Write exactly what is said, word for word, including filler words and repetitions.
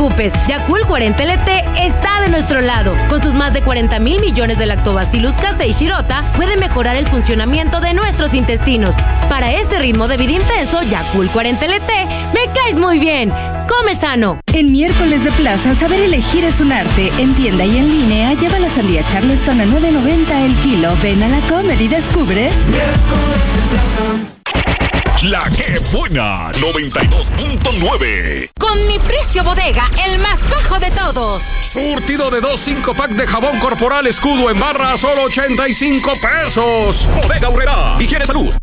preocupes, Yakult cuarenta L T está de nuestro lado. Con sus más de cuarenta mil millones de Lactobacillus casei shirota, puede mejorar el funcionamiento de nuestros intestinos. Para este ritmo de vida intenso, Yakult cuarenta L T, me caes muy bien. Come sano. En miércoles de plaza, saber elegir es un arte. En tienda y en línea, lleva la sandía Charleston a nueve noventa el kilo. Ven a la Comer y descubre. Miércoles de plaza. La que buena, noventa y dos punto nueve. Con mi precio bodega, el más bajo de todos. Surtido de dos cinco pack de jabón corporal escudo en barra a solo ochenta y cinco pesos. Bodega Aurrerá. Higiene Salud.